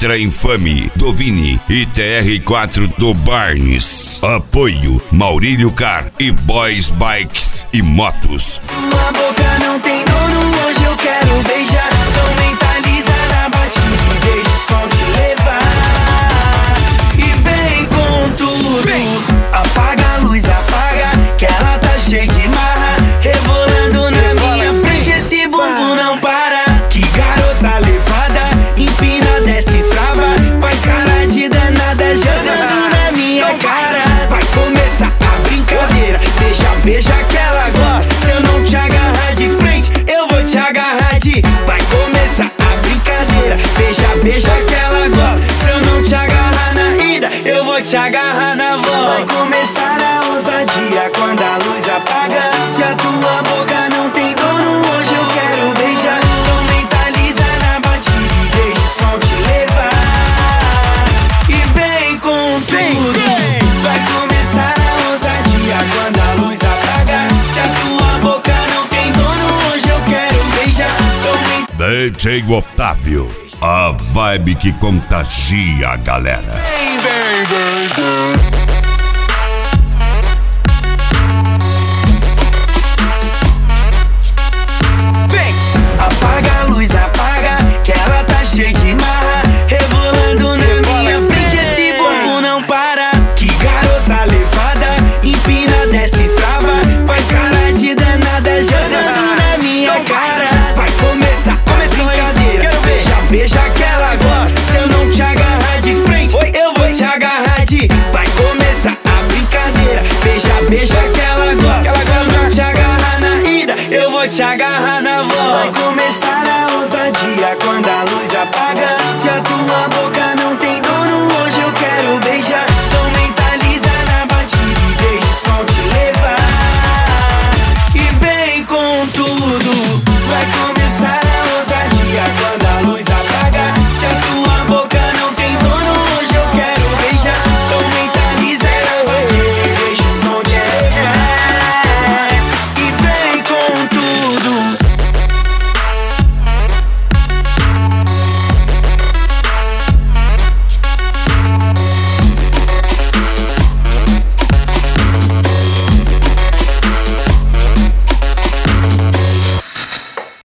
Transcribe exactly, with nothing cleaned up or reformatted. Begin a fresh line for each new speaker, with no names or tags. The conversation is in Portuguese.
Letra Infame do Vini e T R quatro do Barnes. Apoio Maurílio Car e Boys Bikes e Motos.
Tua boca não tem dono, hoje eu quero beijar. Então mentaliza na batida e deixa o som te levar. E vem com tudo, vem. Apaga a luz, apaga, que ela tá cheia de marra. Rebolando na minha frente, esse bumbum não para. Que garota levada, empina, desce, trava. Faz cara de danada, jogando na minha cara. Vai começar a brincadeira, beija, beija que ela gosta. Se eu não te agarrar de frente, eu vou te agarrar de. Vai começar a brincadeira, beija, beija que ela gosta. Se eu não te agarrar na ida, eu vou te agarrar na volta. Vai começar a ousadia quando a luz apaga. Se a tua boca não tem dono, hoje eu quero beijar. Então mentaliza na batida e deixa o som te levar. E vem com tudo. Vai começar a ousadia quando a luz apaga. Se a tua boca não tem dono, hoje eu quero beijar. Então
D J Otávio, a vibe que contagia a galera.
Vem, vem, vem, vem.
apaga a luz, apaga, que ela tá cheia de marra. Rebolando na minha frente, esse bumbum não para. Que garota levada, empina, desce, trava. Faz cara de danada, jogando na minha cara. Vai começar a brincadeira, beija, beija que ela gosta. Se eu não te agarrar de frente, eu vou te agarrar de. Vai começar a brincadeira, beija, beija que ela gosta. Se eu não te agarrar na ida, eu vou te agarrar na volta. Vai começar a ousadia quando a luz apaga. Se a tua boca